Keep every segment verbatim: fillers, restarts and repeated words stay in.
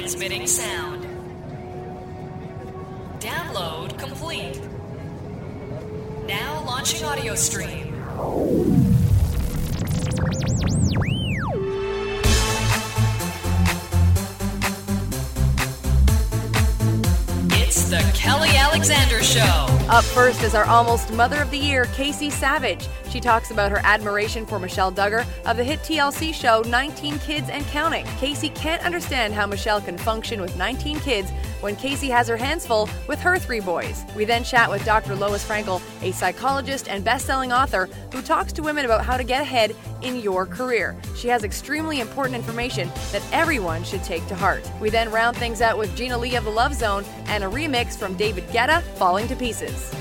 Transmitting sound. Download complete. Now launching audio stream. It's the Kelly Alexander Show. Up first is our almost Mother of the Year, Casey Savage. She talks about her admiration for Michelle Duggar of the hit T L C show nineteen Kids and Counting. Casey can't understand how Michelle can function with nineteen kids when Casey has her hands full with her three boys. We then chat with Doctor Lois Frankel, a psychologist and best-selling author who talks to women about how to get ahead in your career. She has extremely important information that everyone should take to heart. We then round things out with Gina Lee of The Love Zone and a remix from David Guetta, Falling to Pieces.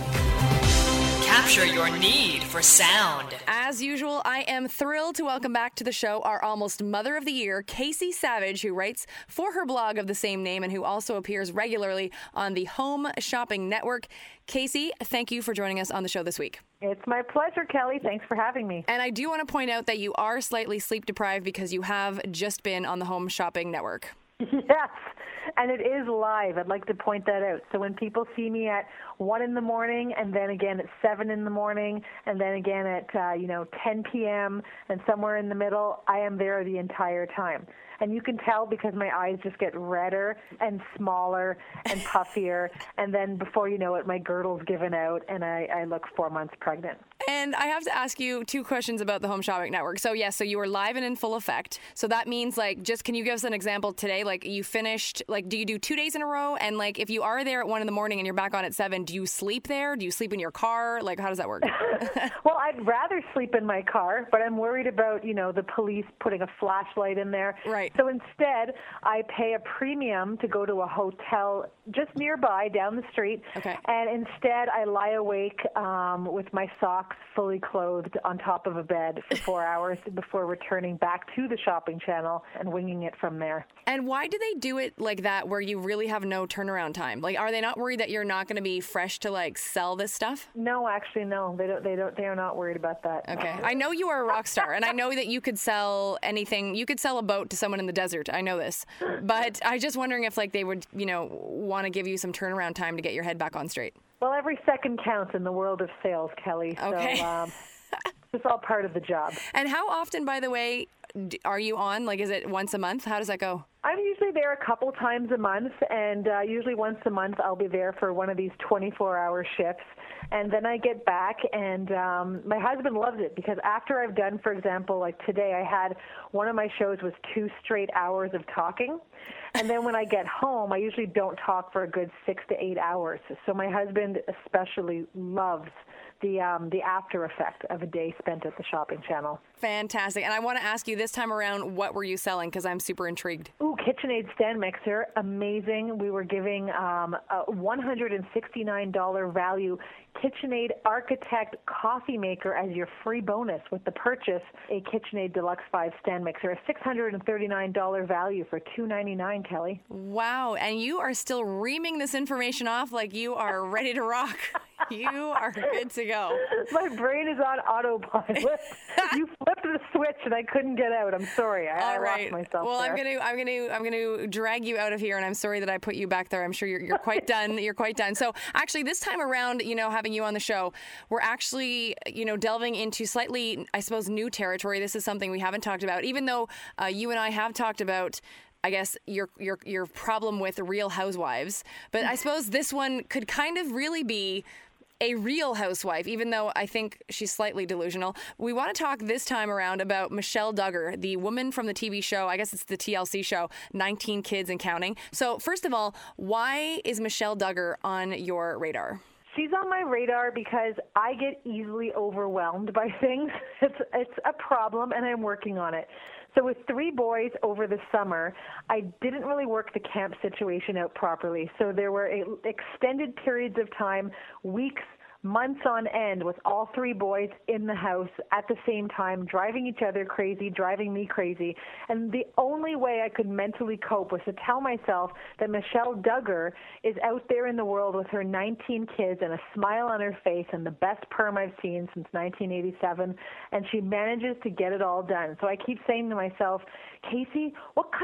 Capture your need for sound. As usual, I am thrilled to welcome back to the show our almost Mother of the Year, Casey Savage, who writes for her blog of the same name and who also appears regularly on the Home Shopping Network. Casey, thank you for joining us on the show this week. It's my pleasure, Kelly. Thanks for having me. And I do want to point out that you are slightly sleep deprived because you have just been on the Home Shopping Network. Yes, and it is live. I'd like to point that out. So when people see me at one in the morning and then again at seven in the morning and then again at, uh, you know, ten p.m. and somewhere in the middle, I am there the entire time. And you can tell because my eyes just get redder and smaller and puffier. And then before you know it, my girdle's given out and I, I look four months pregnant. And I have to ask you two questions about the Home Shopping Network. So, yes, so you were live and in full effect. So that means, like, just can you give us an example today? Like, you finished, like, do you do two days in a row? And, like, if you are there at one in the morning and you're back on at seven, do you sleep there? Do you sleep in your car? Like, how does that work? Well, I'd rather sleep in my car, but I'm worried about, you know, the police putting a flashlight in there. Right. So instead, I pay a premium to go to a hotel just nearby down the street. Okay. And instead, I lie awake um, with my socks fully clothed on top of a bed for four hours before returning back to the shopping channel and winging it from there. And why do they do it like that where you really have no turnaround time? Like, are they not worried that you're not going to be fresh to, like, sell this stuff? No, actually, no. They don't. They don't. They are not worried about that. Okay. I know you are a rock star, and I know that you could sell anything. You could sell a boat to someone in the desert. I know this. But I just wondering if, like, they would, you know, want to give you some turnaround time to get your head back on straight. Well, every second counts in the world of sales, Kelly. Okay. So um, it's all part of the job. And how often, by the way, are you on? Like, is it once a month? How does that go? I'm usually there a couple times a month, and uh, usually once a month I'll be there for one of these twenty-four hour shifts. And then I get back, and um, my husband loves it because after I've done, for example, like today I had one of my shows was two straight hours of talking. And then when I get home, I usually don't talk for a good six to eight hours. So my husband especially loves the um, the after effect of a day spent at the shopping channel. Fantastic. And I want to ask you this time around, what were you selling? Because I'm super intrigued. Ooh, KitchenAid stand mixer, amazing. We were giving um, a one hundred sixty-nine dollars value KitchenAid Architect coffee maker as your free bonus with the purchase a KitchenAid Deluxe five stand mixer, a six hundred thirty-nine dollars value for two hundred ninety-nine dollars, Kelly. Wow. And you are still reaming this information off like you are ready to rock. You are good to go. My brain is on autopilot. You flipped the switch and I couldn't get out. I'm sorry. I, All right. I lost myself. Well, there. I'm gonna, I'm gonna, I'm gonna drag you out of here, and I'm sorry that I put you back there. I'm sure you're, you're quite done. You're quite done. So, actually, this time around, you know, having you on the show, we're actually, you know, delving into slightly, I suppose, new territory. This is something we haven't talked about, even though uh, you and I have talked about, I guess, your your your problem with Real Housewives. But I suppose this one could kind of really be a real housewife, even though I think she's slightly delusional. We want to talk this time around about Michelle Duggar, the woman from the T V show, I guess it's the T L C show, nineteen Kids and Counting. So first of all, why is Michelle Duggar on your radar? She's on my radar because I get easily overwhelmed by things. It's it's a problem, and I'm working on it. So with three boys over the summer, I didn't really work the camp situation out properly. So there were a, extended periods of time, weeks, months on end with all three boys in the house at the same time, driving each other crazy, driving me crazy. And the only way I could mentally cope was to tell myself that Michelle Duggar is out there in the world with her nineteen kids and a smile on her face and the best perm I've seen since nineteen eighty-seven, and she manages to get it all done. So I keep saying to myself, Casey, what kind of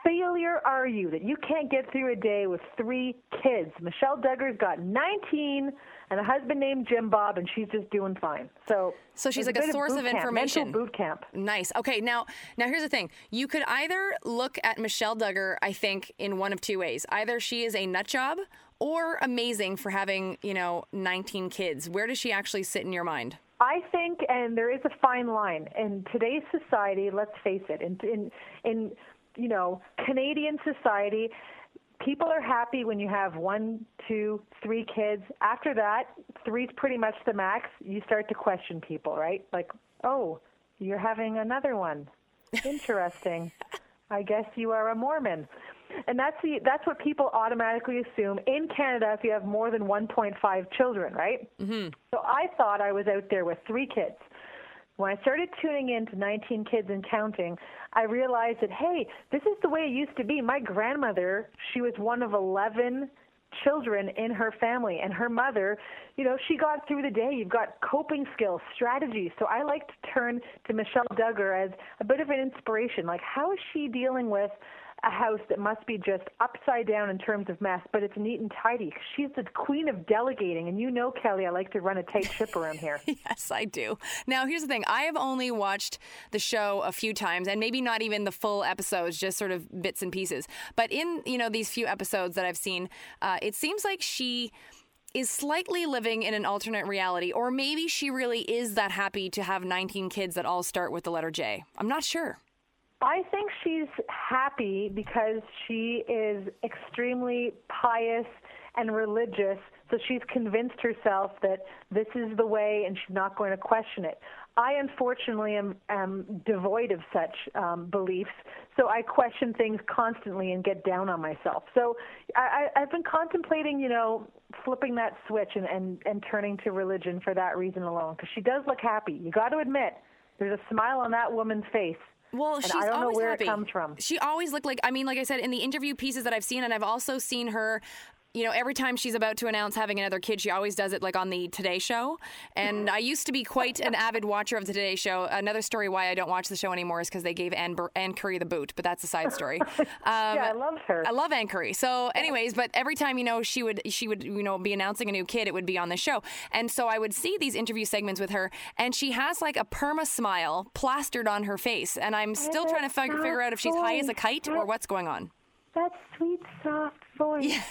failure are you that you can't get through a day with three kids? Michelle Duggar's got nineteen and a husband named Jim Bob, and she's just doing fine. So, so she's like a, a source of, of information. Mental boot camp. Nice. Okay, now, now here's the thing. You could either look at Michelle Duggar, I think, in one of two ways. Either she is a nut job or amazing for having, you know, nineteen kids. Where does she actually sit in your mind? I think, and there is a fine line in today's society. Let's face it. In in, in you know, Canadian society, people are happy when you have one, two, three kids. After that, three's pretty much the max. You start to question people, right? Like, oh, you're having another one. Interesting. I guess you are a Mormon. And that's the that's what people automatically assume in Canada if you have more than one point five children, right? Mm-hmm. So I thought I was out there with three kids. When I started tuning in to nineteen kids and counting, I realized that, hey, this is the way it used to be. My grandmother, she was one of eleven children in her family, and her mother, you know, she got through the day. You've got coping skills, strategies. So I like to turn to Michelle Duggar as a bit of an inspiration. Like, how is she dealing with a house that must be just upside down in terms of mess, but it's neat and tidy? She's the queen of delegating, and you know, Kelly, I like to run a tight ship around here. Yes, I do. Now, here's the thing. I have only watched the show a few times, and maybe not even the full episodes, just sort of bits and pieces. But in, you know, these few episodes that I've seen, uh, it seems like she is slightly living in an alternate reality, or maybe she really is that happy to have nineteen kids that all start with the letter J. I'm not sure. I think she's happy because she is extremely pious and religious, so she's convinced herself that this is the way and she's not going to question it. I, unfortunately, am, am devoid of such um, beliefs, so I question things constantly and get down on myself. So I, I've been contemplating, you know, flipping that switch and, and, and turning to religion for that reason alone, because she does look happy. You got to admit, there's a smile on that woman's face. Well, and she's I don't always know where happy. It comes from. She always looked like, I mean, like I said, in the interview pieces that I've seen, and I've also seen her, you know, every time she's about to announce having another kid, she always does it like on the Today Show. And I used to be quite an avid watcher of the Today Show. Another story why I don't watch the show anymore is because they gave Ann, Bur- Ann Curry the boot, but that's a side story. Um, yeah, I love her. I love Ann Curry. So anyways, but every time, you know, she would, she would, you know, be announcing a new kid, it would be on the show. And so I would see these interview segments with her, and she has like a perma smile plastered on her face. And I'm still trying to fig- figure out if she's high as a kite or what's going on. That sweet, soft voice. Yeah.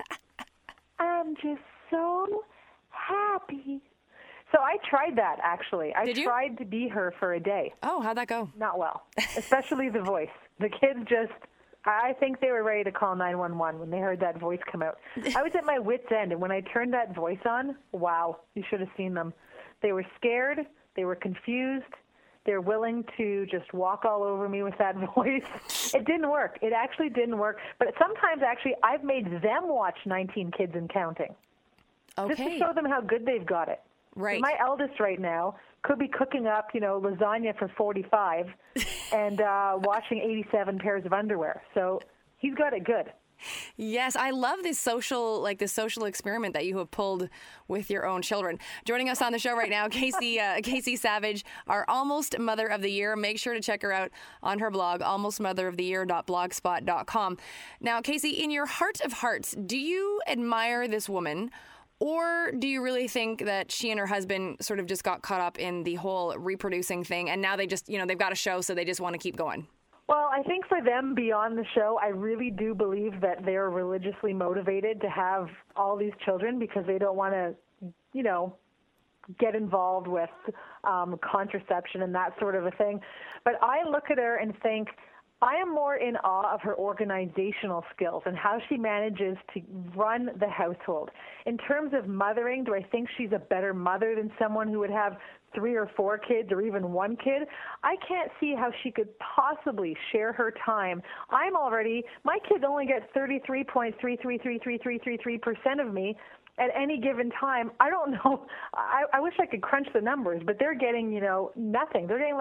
I'm just so happy. So I tried that, actually. I Did you? tried to be her for a day. Oh, how'd that go? Not well, especially the voice. The kids just, I think they were ready to call nine one one when they heard that voice come out. I was at my wit's end, and when I turned that voice on, wow, you should have seen them. They were scared. They were confused. They're willing to just walk all over me with that voice. It didn't work. It actually didn't work. But sometimes, actually, I've made them watch nineteen kids and counting. Okay. Just to show them how good they've got it. Right. My eldest right now could be cooking up, you know, lasagna for forty-five and uh, washing eighty-seven pairs of underwear. So he's got it good. Yes, I love this social, like this social experiment that you have pulled with your own children. Joining us on the show right now, Casey uh, Casey Savage, our Almost Mother of the Year. Make sure to check her out on her blog, almost mother of the year dot blogspot dot com. Now, Casey, in your heart of hearts, do you admire this woman, or do you really think that she and her husband sort of just got caught up in the whole reproducing thing, and now they just, you know, they've got a show, so they just want to keep going? Well, I think for them beyond the show, I really do believe that they're religiously motivated to have all these children because they don't want to, you know, get involved with um, contraception and that sort of a thing. But I look at her and think, I am more in awe of her organizational skills and how she manages to run the household. In terms of mothering, do I think she's a better mother than someone who would have three or four kids or even one kid? I can't see how she could possibly share her time. I'm already, my kids only get thirty-three point three three three three three three three percent of me at any given time. I don't know. I, I wish I could crunch the numbers, but they're getting, you know, nothing. They're getting like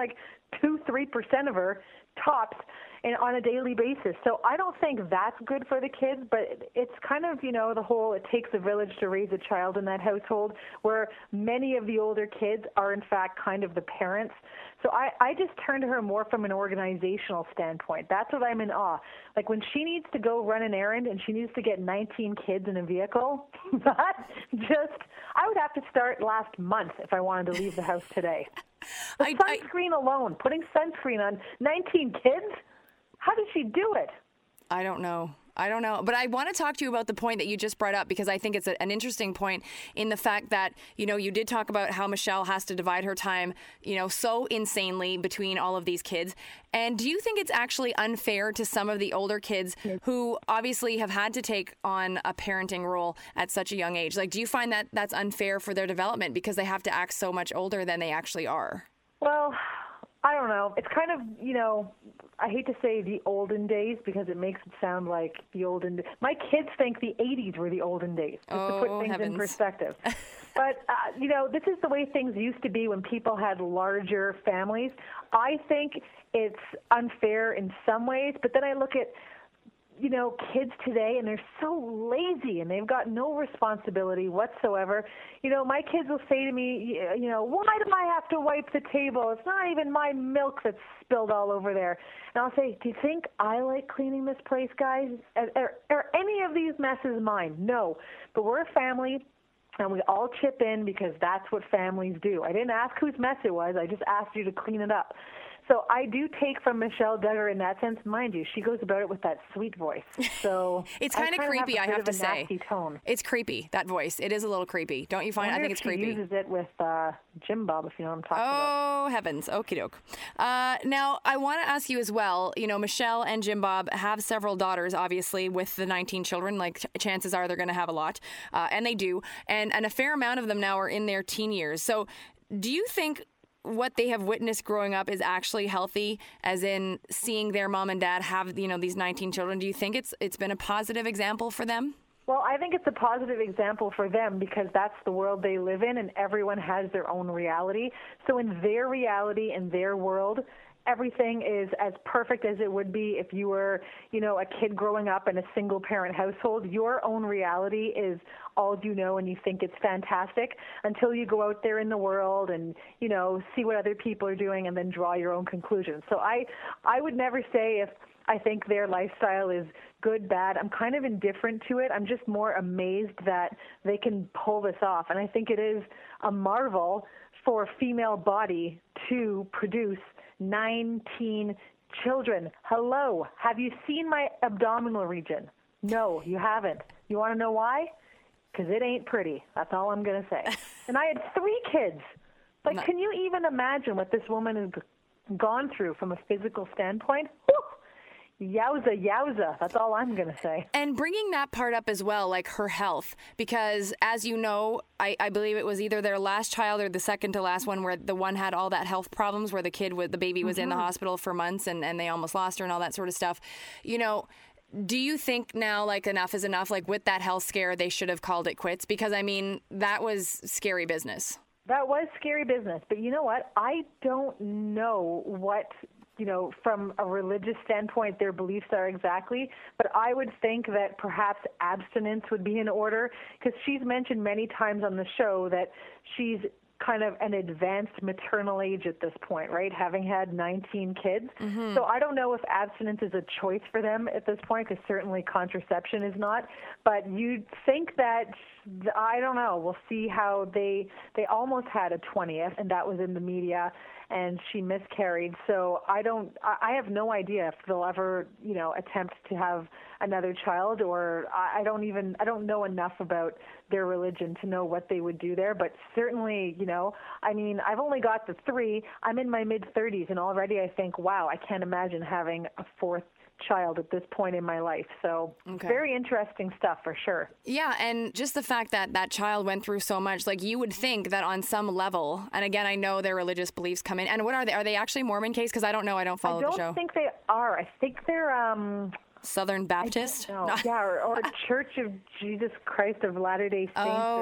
two, three percent of her tops and on a daily basis. So I don't think that's good for the kids, but it's kind of, you know, the whole it takes a village to raise a child in that household where many of the older kids are in fact kind of the parents. So I, I just turn to her more from an organizational standpoint. That's what I'm in awe. Like when she needs to go run an errand and she needs to get nineteen kids in a vehicle, that just, I would have to start last month if I wanted to leave the house today. The I, sunscreen I, alone, putting sunscreen on nineteen kids, how did she do it? I don't know. I don't know. But I want to talk to you about the point that you just brought up because I think it's a, an interesting point in the fact that, you know, you did talk about how Michelle has to divide her time, you know, so insanely between all of these kids. And do you think it's actually unfair to some of the older kids who obviously have had to take on a parenting role at such a young age? Like, do you find that that's unfair for their development because they have to act so much older than they actually are? Well, I don't know. It's kind of, you know, I hate to say the olden days because it makes it sound like the olden. My kids think the eighties were the olden days, just oh, to put things heavens. in perspective. But, uh, you know, this is the way things used to be when people had larger families. I think it's unfair in some ways, but then I look at, you know, kids today, and they're so lazy, and they've got no responsibility whatsoever. You know, my kids will say to me, you know, why do I have to wipe the table? It's not even my milk that's spilled all over there. And I'll say, do you think I like cleaning this place, guys? Are, are, are any of these messes mine? No. But we're a family, and we all chip in because that's what families do. I didn't ask whose mess it was. I just asked you to clean it up. So I do take from Michelle Duggar in that sense. Mind you, she goes about it with that sweet voice. So it's kind of creepy, have I have to say. Nasty tone. It's creepy, that voice. It is a little creepy. Don't you find? I, I think it's she creepy. She uses it with uh, Jim Bob, if you know what I'm talking oh, about. Oh, heavens. Okie doke. Uh, now, I want to ask you as well, you know, Michelle and Jim Bob have several daughters, obviously, with the nineteen children. Like, ch- chances are they're going to have a lot. Uh, and they do. And, and a fair amount of them now are in their teen years. So do you think what they have witnessed growing up is actually healthy, as in seeing their mom and dad have, you know, these nineteen children? Do you think it's it's been a positive example for them? Well, I think it's a positive example for them because that's the world they live in, and everyone has their own reality. So in their reality, in their world, everything is as perfect as it would be if you were, you know, a kid growing up in a single-parent household. Your own reality is all you know, and you think it's fantastic until you go out there in the world and, you know, see what other people are doing and then draw your own conclusions. So I, I would never say if I think their lifestyle is good, bad. I'm kind of indifferent to it. I'm just more amazed that they can pull this off. And I think it is a marvel for a female body to produce nineteen children. Hello. Have you seen my abdominal region? No, you haven't. You want to know why? Because it ain't pretty. That's all I'm going to say. And I had three kids. Like, no. Can you even imagine what this woman has gone through from a physical standpoint? Whew. Yowza, yowza. That's all I'm going to say. And bringing that part up as well, like her health, because as you know, I, I believe it was either their last child or the second to last one where the one had all that health problems where the kid, with the baby was mm-hmm. in the hospital for months and, and they almost lost her and all that sort of stuff. You know, do you think now, like, enough is enough? Like, with that health scare, they should have called it quits? Because, I mean, that was scary business. That was scary business. But you know what? I don't know what, you know, from a religious standpoint, their beliefs are exactly. But I would think that perhaps abstinence would be in order, because she's mentioned many times on the show that she's kind of an advanced maternal age at this point, right? Having had nineteen kids. Mm-hmm. So I don't know if abstinence is a choice for them at this point, because certainly contraception is not. But you'd think that, I don't know, we'll see how they, they almost had a twentieth, and that was in the media, and she miscarried. So I don't, I have no idea if they'll ever, you know, attempt to have another child, or I don't even, I don't know enough about their religion to know what they would do there. But certainly, you know, I mean, I've only got the three. I'm in my mid-thirties, and already I think, wow, I can't imagine having a fourth child at this point in my life. So okay. Very interesting stuff for sure. Yeah, and just the fact that that child went through so much, like, you would think that on some level, and again, I know their religious beliefs come in, and what are they? Are they actually Mormon case? Because I don't know. I don't follow I don't the show. I don't think they are. I think they're... um. Southern Baptist? No. Yeah, or, or Church of Jesus Christ of Latter-day Saints. Oh, or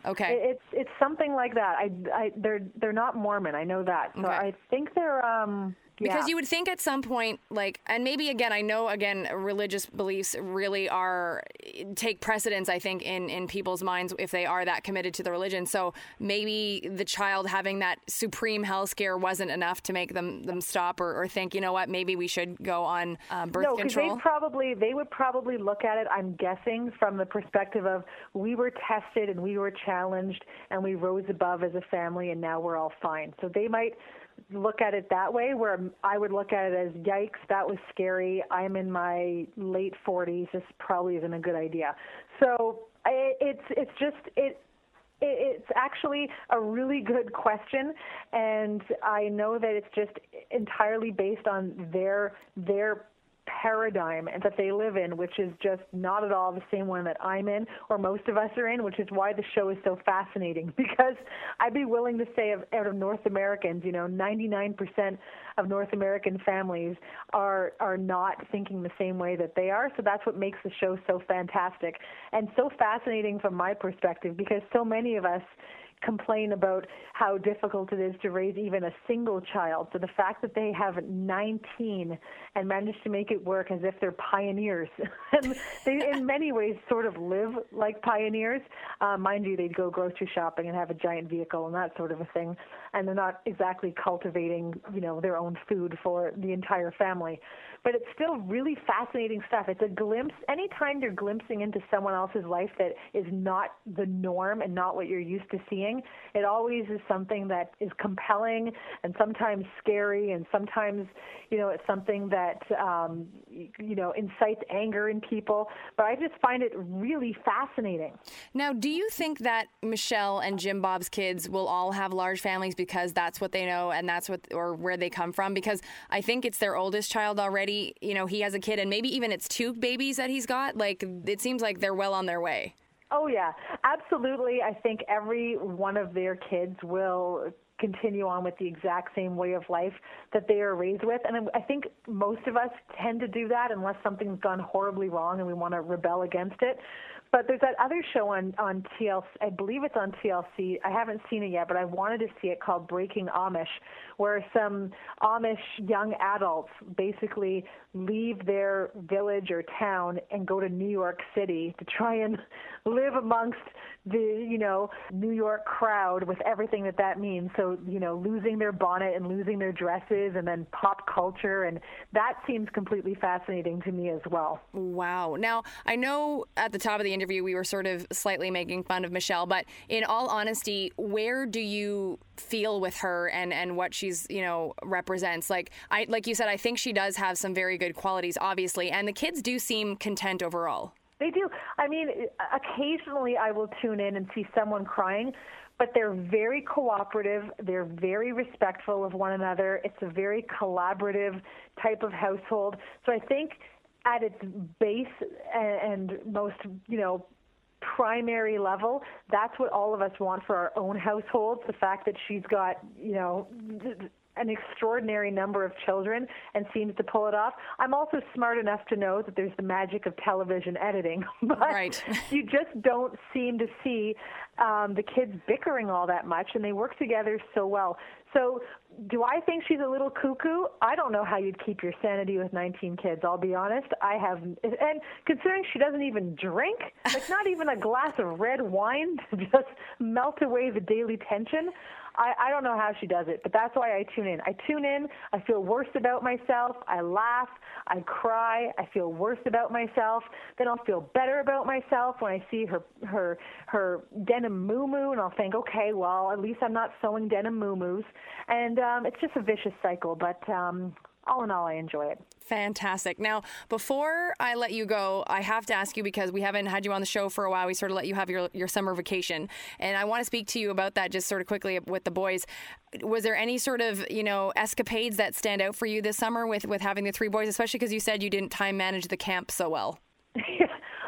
Okay. It, it's it's something like that. I, I they're they're not Mormon. I know that. So Okay. I think they're um. Because yeah. you would think at some point, like, and maybe again, I know again, religious beliefs really are take precedence, I think, in, in people's minds if they are that committed to the religion. So maybe the child having that supreme hell scare wasn't enough to make them, them stop or, or think, you know what, maybe we should go on uh, birth no, control. No, because they probably they would probably look at it, I'm guessing, from the perspective of we were tested and we were challenged and we rose above as a family and now we're all fine. So they might look at it that way, where I would look at it as, yikes, that was scary. I'm in my late forties. This probably isn't a good idea. So I, it's it's just it. It's actually a really good question, and I know that it's just entirely based on their their paradigm that they live in, which is just not at all the same one that I'm in or most of us are in, which is why the show is so fascinating, because I'd be willing to say of, out of North Americans, you know, ninety-nine percent of North American families are are not thinking the same way that they are. So that's what makes the show so fantastic and so fascinating from my perspective, because so many of us complain about how difficult it is to raise even a single child. So the fact that they have nineteen and managed to make it work as if they're pioneers, and they in many ways sort of live like pioneers. Uh, mind you, they'd go grocery shopping and have a giant vehicle and that sort of a thing, and they're not exactly cultivating, you know, their own food for the entire family. But it's still really fascinating stuff. It's a glimpse. Anytime you're glimpsing into someone else's life that is not the norm and not what you're used to seeing, it always is something that is compelling and sometimes scary, and sometimes, you know, it's something that, um, you know, incites anger in people. But I just find it really fascinating. Now, do you think that Michelle and Jim Bob's kids will all have large families because that's what they know and that's what, or where they come from? Because I think it's their oldest child already. You know, he has a kid, and maybe even it's two babies that he's got. Like, it seems like they're well on their way. Oh, yeah, absolutely. I think every one of their kids will continue on with the exact same way of life that they are raised with. And I think most of us tend to do that unless something's gone horribly wrong and we want to rebel against it. But there's that other show on, on T L C, I believe it's on T L C. I haven't seen it yet, but I wanted to see it, called Breaking Amish, where some Amish young adults basically leave their village or town and go to New York City to try and live amongst the, you know, New York crowd with everything that that means. So, you know, losing their bonnet and losing their dresses, and then pop culture. And that seems completely fascinating to me as well. Wow. Now, I know at the top of the interview we were sort of slightly making fun of Michelle, but in all honesty, where do you feel with her and, and what she's, you know, represents? Like I like you said, I think she does have some very good qualities, obviously, and the kids do seem content overall. They do. I mean, occasionally I will tune in and see someone crying, but they're very cooperative. They're very respectful of one another. It's a very collaborative type of household. So I think at its base and most, you know, primary level, that's what all of us want for our own households. The fact that she's got, you know, an extraordinary number of children and seems to pull it off. I'm also smart enough to know that there's the magic of television editing, but right. You just don't seem to see um, the kids bickering all that much, and they work together so well. So do I think she's a little cuckoo? I don't know how you'd keep your sanity with nineteen kids, I'll be honest. I have, and considering she doesn't even drink, like not even a glass of red wine to just melt away the daily tension, I, I don't know how she does it, but that's why I tune in. I tune in, I feel worse about myself, I laugh, I cry, I feel worse about myself, then I'll feel better about myself when I see her her her denim moo-moo, and I'll think, okay, well, at least I'm not sewing denim moo-moos, and um, it's just a vicious cycle, but um, all in all, I enjoy it. Fantastic. Now, before I let you go, I have to ask you, because we haven't had you on the show for a while. We sort of let you have your, your summer vacation. And I want to speak to you about that just sort of quickly with the boys. Was there any sort of, you know, escapades that stand out for you this summer with, with having the three boys, especially because you said you didn't time manage the camp so well? I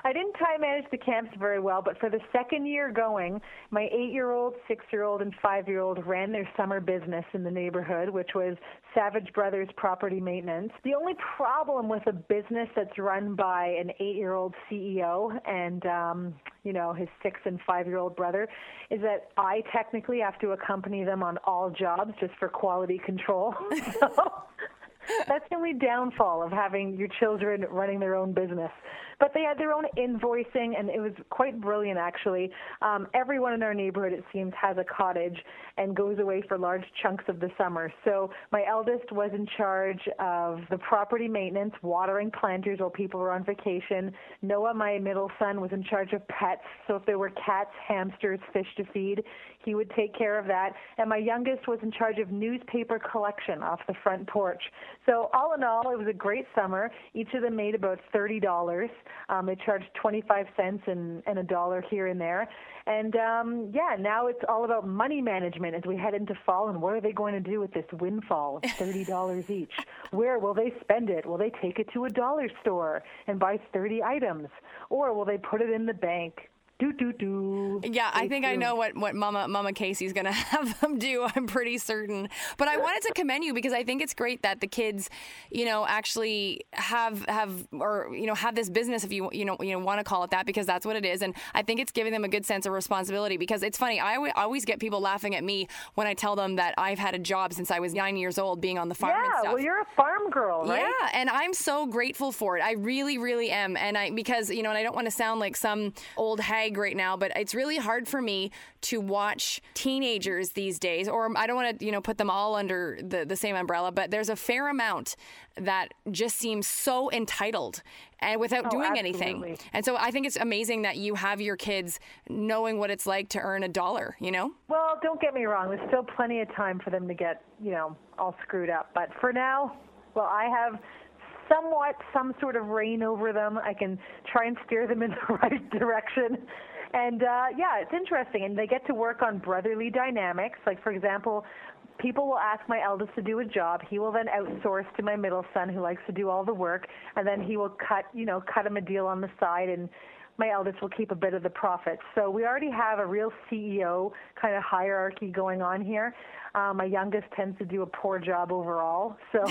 I didn't time manage the camps very well, but for the second year going, my eight-year-old, six-year-old, and five-year-old ran their summer business in the neighborhood, which was Savage Brothers Property Maintenance. The only problem with a business that's run by an eight-year-old C E O and, um, you know, his six- and five-year-old brother is that I technically have to accompany them on all jobs just for quality control. So that's the only downfall of having your children running their own business. But they had their own invoicing, and it was quite brilliant, actually. Um, everyone in our neighborhood, it seems, has a cottage and goes away for large chunks of the summer. So my eldest was in charge of the property maintenance, watering planters while people were on vacation. Noah, my middle son, was in charge of pets. So if there were cats, hamsters, fish to feed, he would take care of that. And my youngest was in charge of newspaper collection off the front porch. So all in all, it was a great summer. Each of them made about thirty dollars. Um, they charged twenty-five cents and, and a dollar here and there. And, um, yeah, now it's all about money management as we head into fall. And what are they going to do with this windfall of thirty dollars each? Where will they spend it? Will they take it to a dollar store and buy thirty items? Or will they put it in the bank? Do, do, do. Yeah, I think I know what, what Mama Mama Casey's going to have them do. I'm pretty certain. But I wanted to commend you because I think it's great that the kids, you know, actually have have or you know have this business, if you you know you know want to call it that, because that's what it is. And I think it's giving them a good sense of responsibility. Because it's funny, I w- always get people laughing at me when I tell them that I've had a job since I was nine years old, being on the farm yeah, and stuff. Well, you're a farm girl, right? Yeah, and I'm so grateful for it. I really, really am. And I because you know, and I don't want to sound like some old hag right now, but it's really hard for me to watch teenagers these days, or I don't want to, you know, put them all under the, the same umbrella, but there's a fair amount that just seems so entitled and without oh, doing absolutely. anything. And so I think it's amazing that you have your kids knowing what it's like to earn a dollar, you know? Well, don't get me wrong. There's still plenty of time for them to get, you know, all screwed up. But for now, well, I have somewhat some sort of reign over them. I can try and steer them in the right direction. And, uh, yeah, it's interesting. And they get to work on brotherly dynamics. Like, for example, people will ask my eldest to do a job. He will then outsource to my middle son, who likes to do all the work. And then he will cut, you know, cut him a deal on the side, and my eldest will keep a bit of the profits. So we already have a real C E O kind of hierarchy going on here. Um, my youngest tends to do a poor job overall, so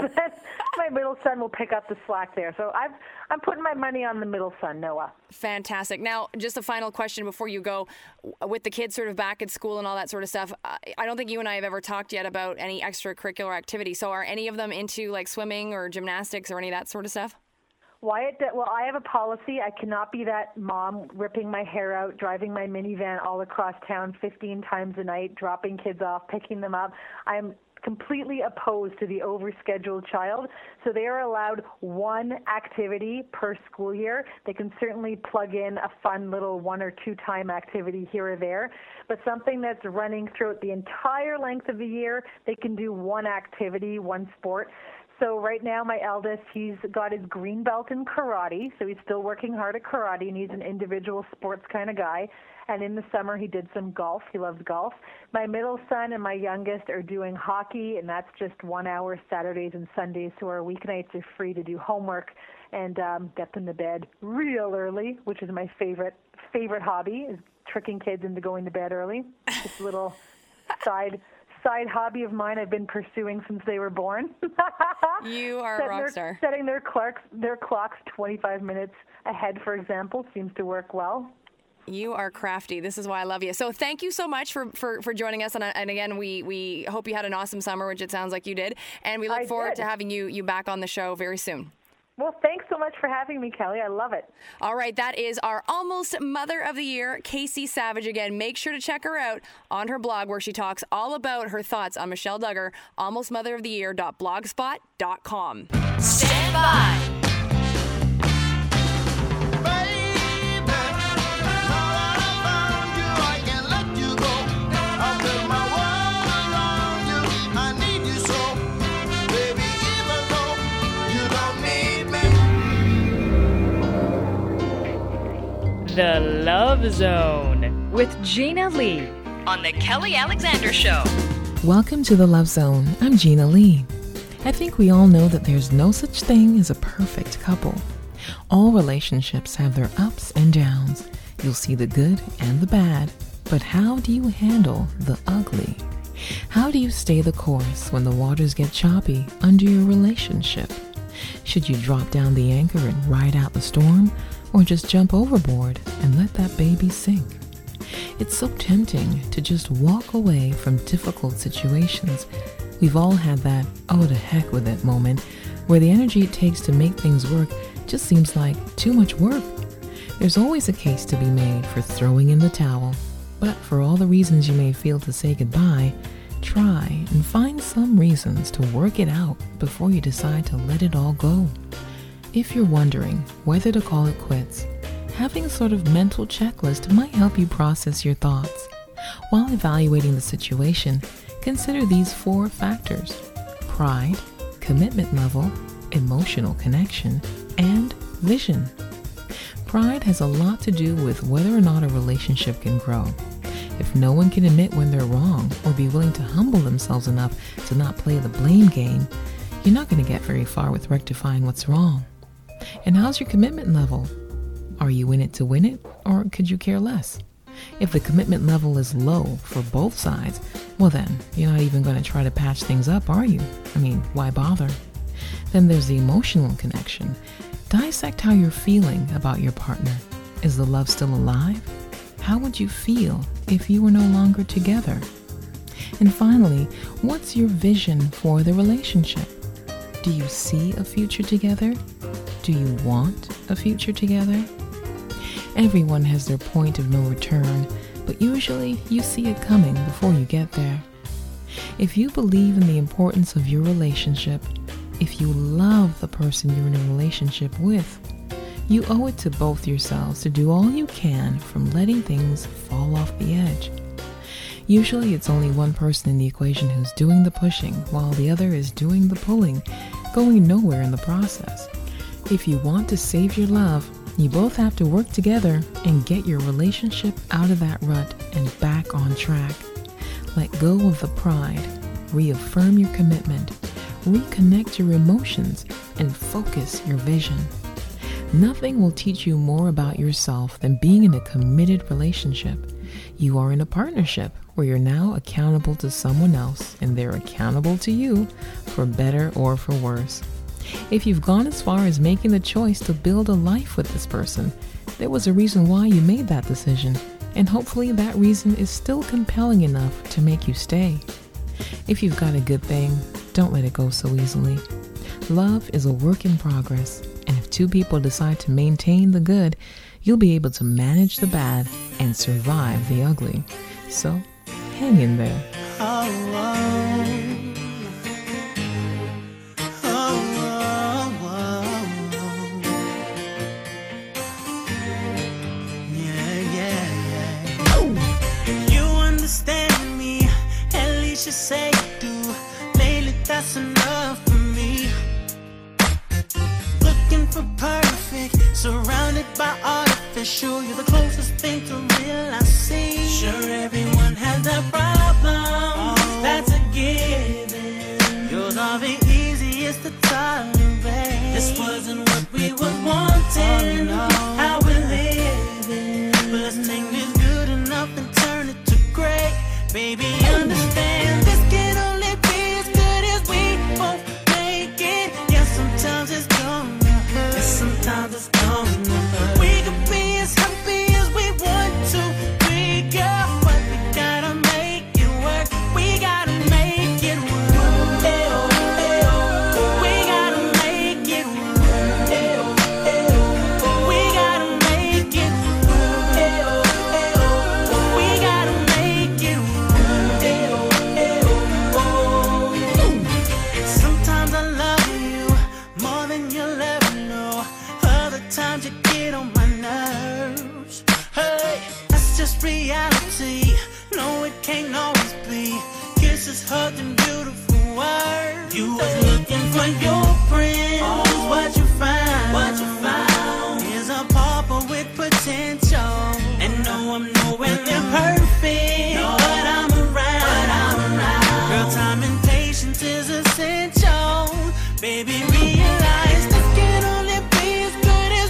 my middle son will pick up the slack there. So I've, I'm putting my money on the middle son, Noah. Fantastic. Now, just a final question before you go. With the kids sort of back at school and all that sort of stuff, I don't think you and I have ever talked yet about any extracurricular activity. So are any of them into like swimming or gymnastics or any of that sort of stuff? Wyatt, well, I have a policy. I cannot be that mom ripping my hair out, driving my minivan all across town fifteen times a night, dropping kids off, picking them up. I'm completely opposed to the overscheduled child. So they are allowed one activity per school year. They can certainly plug in a fun little one or two time activity here or there, but something that's running throughout the entire length of the year, they can do one activity, one sport. So right now, my eldest, he's got his green belt in karate, so he's still working hard at karate, and he's an individual sports kind of guy. And in the summer, he did some golf. He loves golf. My middle son and my youngest are doing hockey, and that's just one hour Saturdays and Sundays, so our weeknights are free to do homework and um, get them to bed real early, which is my favorite favorite hobby, is tricking kids into going to bed early. Just a little side side hobby of mine I've been pursuing since they were born. You are setting a rock their, star. Setting their clocks, their clocks twenty-five minutes ahead, for example, seems to work well. You are crafty. This is why I love you. So thank you so much for, for, for joining us. And, and again, we, we hope you had an awesome summer, which it sounds like you did. And we look I forward did. to having you, you back on the show very soon. Well, thanks so much for having me, Kelly. I love it. All right, that is our almost Mother of the Year, Casey Savage. Again, make sure to check her out on her blog where she talks all about her thoughts on Michelle Duggar, almost mother of the year dot blogspot dot com. Stand by. The Love Zone with Gina Lee On The Kelly Alexander Show. Welcome to The Love Zone. I'm Gina Lee. I think we all know that there's no such thing as a perfect couple. All relationships have their ups and downs. You'll see the good and the bad, but how do you handle the ugly? How do you stay the course when the waters get choppy under your relationship? Should you drop down the anchor and ride out the storm, or just jump overboard and let that baby sink? It's so tempting to just walk away from difficult situations. We've all had that, oh, to heck with it moment, where the energy it takes to make things work just seems like too much work. There's always a case to be made for throwing in the towel, but for all the reasons you may feel to say goodbye, try and find some reasons to work it out before you decide to let it all go. If you're wondering whether to call it quits, having a sort of mental checklist might help you process your thoughts. While evaluating the situation, consider these four factors: pride, commitment level, emotional connection, and vision. Pride has a lot to do with whether or not a relationship can grow. If no one can admit when they're wrong or be willing to humble themselves enough to not play the blame game, you're not going to get very far with rectifying what's wrong. And how's your commitment level? Are you in it to win it, or could you care less? If the commitment level is low for both sides, well then, you're not even going to try to patch things up, are you? I mean, why bother? Then there's the emotional connection. Dissect how you're feeling about your partner. Is the love still alive? How would you feel if you were no longer together? And finally, what's your vision for the relationship? Do you see a future together? Do you want a future together? Everyone has their point of no return, but usually you see it coming before you get there. If you believe in the importance of your relationship, if you love the person you're in a relationship with, you owe it to both yourselves to do all you can from letting things fall off the edge. Usually it's only one person in the equation who's doing the pushing while the other is doing the pulling, going nowhere in the process. If you want to save your love, you both have to work together and get your relationship out of that rut and back on track. Let go of the pride, reaffirm your commitment, reconnect your emotions, and focus your vision. Nothing will teach you more about yourself than being in a committed relationship. You are in a partnership where you're now accountable to someone else and they're accountable to you, for better or for worse. If you've gone as far as making the choice to build a life with this person, there was a reason why you made that decision, and hopefully that reason is still compelling enough to make you stay. If you've got a good thing, don't let it go so easily. Love is a work in progress, and if two people decide to maintain the good, you'll be able to manage the bad and survive the ugly. So, hang in there. Oh, oh. Oh, oh, oh. Yeah, yeah, yeah. You understand me, at least you say you do. Lately, that's enough for me. Looking for perfect, surrounded by artificial. You're the closest thing to real I see. Sure, everyone has their problems, oh, that's a given. Yours are the easiest to tolerate. This wasn't what we was wanting, oh, no. How we're living, but let's take this good enough and turn it to great. Baby, understand, this can only be as good as we both make it. Yeah, sometimes it's gonna hurt, and sometimes it's gonna hurt. We could be as happy as we want to be, girl, but we gotta make it work. We gotta make it work. Ew, ew. We gotta make it work. Ew, ew. We gotta make it work. Ew, ew. We gotta make it work. Ew, ew. Sometimes I love you more than you'll ever know. Other times you get on my nerves. Hey, that's just reality. No, it can't always be. Kisses, hugs, and beautiful words. You was looking for your friend. Oh, what you found? What you found is a pauper with potential. And no, I'm nowhere near perfect, no, but I'm around. But I'm around. Girl, time and patience is essential. Baby, realize this can only be as good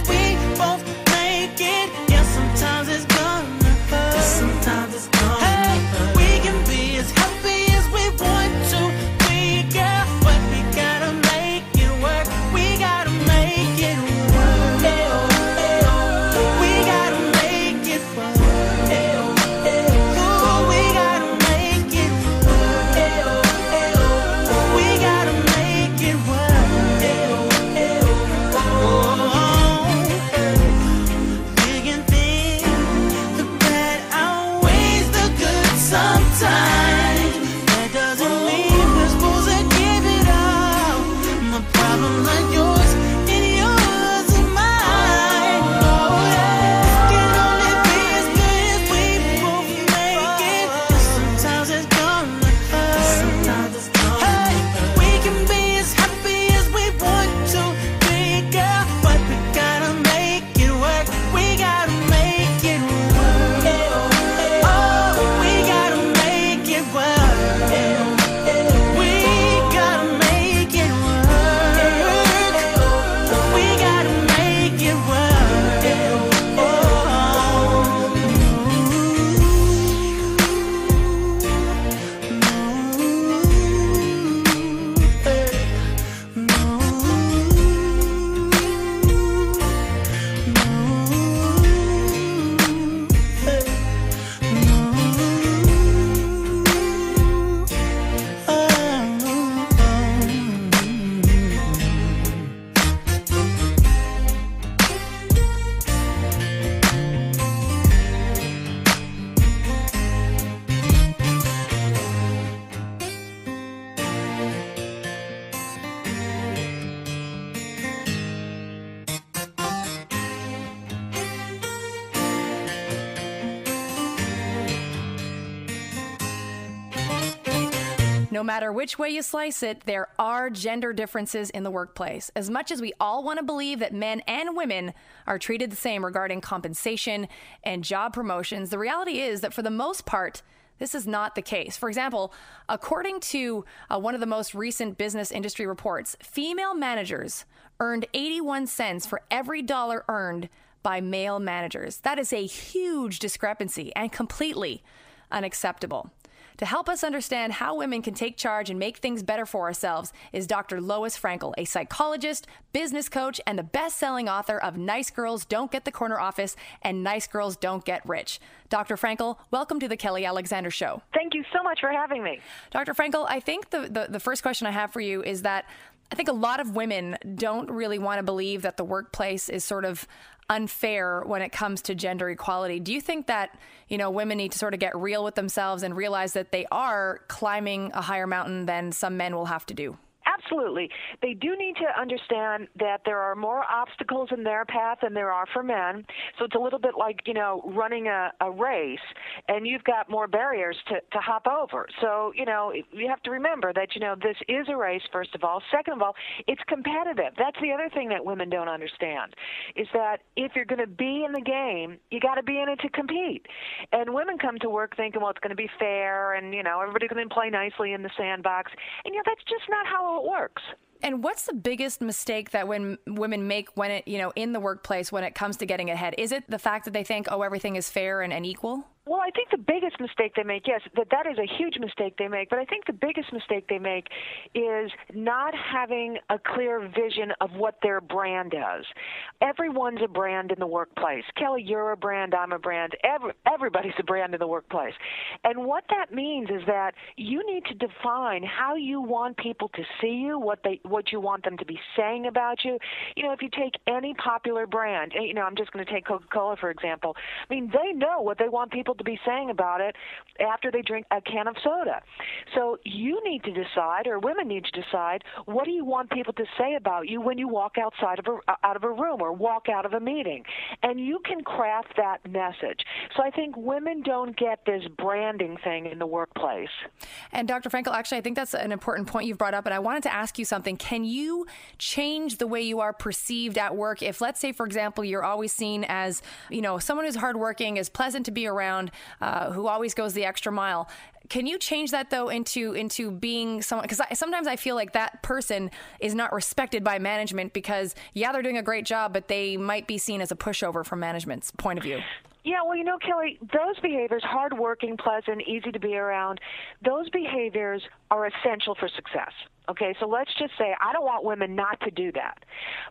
No matter which way you slice it, there are gender differences in the workplace. As much as we all want to believe that men and women are treated the same regarding compensation and job promotions, the reality is that for the most part, this is not the case. For example, according to uh, one of the most recent business industry reports, female managers earned eighty-one cents for every dollar earned by male managers. That is a huge discrepancy and completely unacceptable. To help us understand how women can take charge and make things better for ourselves is Doctor Lois Frankel, a psychologist, business coach, and the best-selling author of Nice Girls Don't Get the Corner Office and Nice Girls Don't Get Rich. Doctor Frankel, welcome to the Kelly Alexander Show. Thank you so much for having me. Doctor Frankel, I think the, the, the first question I have for you is that I think a lot of women don't really want to believe that the workplace is sort of unfair when it comes to gender equality. Do you think that, you know, women need to sort of get real with themselves and realize that they are climbing a higher mountain than some men will have to do? Absolutely. They do need to understand that there are more obstacles in their path than there are for men. So it's a little bit like, you know, running a, a race, and you've got more barriers to, to hop over. So, you know, you have to remember that, you know, this is a race, first of all. Second of all, it's competitive. That's the other thing that women don't understand, is that if you're going to be in the game, you got to be in it to compete. And women come to work thinking, well, it's going to be fair, and, you know, everybody's going to play nicely in the sandbox. And, you know, that's just not how it works. And what's the biggest mistake that when women make when it, you know, in the workplace when it comes to getting ahead? Is it the fact that they think, oh, everything is fair and, and equal? Well, I think the biggest mistake they make, yes, that that is a huge mistake they make, but I think the biggest mistake they make is not having a clear vision of what their brand is. Everyone's a brand in the workplace. Kelly, you're a brand, I'm a brand. Every, everybody's a brand in the workplace. And what that means is that you need to define how you want people to see you, what they, what you want them to be saying about you. You know, if you take any popular brand, you know, I'm just going to take Coca-Cola, for example. I mean, they know what they want people to be saying about it after they drink a can of soda. So you need to decide, or women need to decide, what do you want people to say about you when you walk outside of a, out of a room or walk out of a meeting? And you can craft that message. So I think women don't get this branding thing in the workplace. And Doctor Frankel, actually, I think that's an important point you've brought up, and I wanted to ask you something. Can you change the way you are perceived at work if, let's say, for example, you're always seen as, you know, someone who's hardworking, is pleasant to be around, uh, who always goes the extra mile? Can you change that, though, into into being someone? Because I, sometimes I feel like that person is not respected by management because, yeah, they're doing a great job, but they might be seen as a pushover from management's point of view. Yeah, well, you know, Kelly, those behaviors, hardworking, pleasant, easy to be around, those behaviors are essential for success. Okay, so let's just say I don't want women not to do that,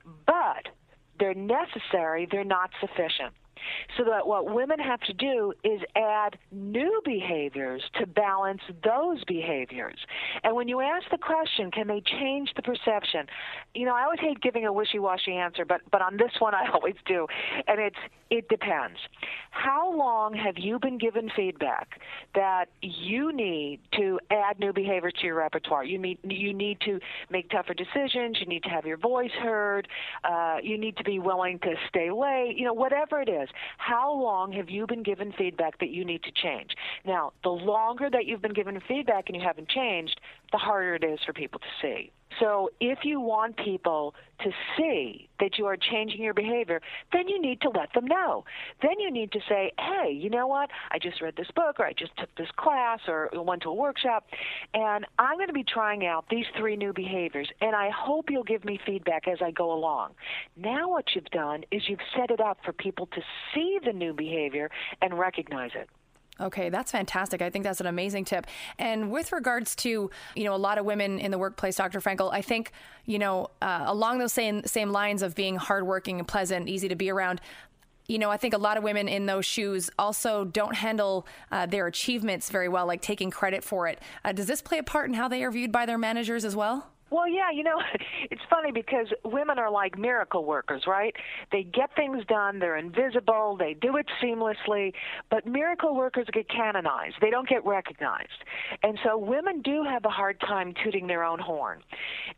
but they're necessary, they're not sufficient. So that what women have to do is add new behaviors to balance those behaviors. And when you ask the question, can they change the perception? You know, I always hate giving a wishy-washy answer, but, but on this one I always do. And it's, it depends. How long have you been given feedback that you need to add new behaviors to your repertoire? You need, you need to make tougher decisions. You need to have your voice heard. Uh, you need to be willing to stay late. You know, whatever it is. How long have you been given feedback that you need to change? Now, the longer that you've been given feedback and you haven't changed, the harder it is for people to see. So if you want people to see that you are changing your behavior, then you need to let them know. Then you need to say, hey, you know what? I just read this book, or I just took this class, or went to a workshop, and I'm going to be trying out these three new behaviors, and I hope you'll give me feedback as I go along. Now what you've done is you've set it up for people to see the new behavior and recognize it. Okay, that's fantastic. I think that's an amazing tip. And with regards to, you know, a lot of women in the workplace, Doctor Frankel, I think, you know, uh, along those same same lines of being hardworking and pleasant, easy to be around, you know, I think a lot of women in those shoes also don't handle uh, their achievements very well, like taking credit for it. Uh, does this play a part in how they are viewed by their managers as well? Well, yeah, you know, it's funny because women are like miracle workers, right? They get things done, they're invisible, they do it seamlessly, but miracle workers get canonized. They don't get recognized. And so women do have a hard time tooting their own horn.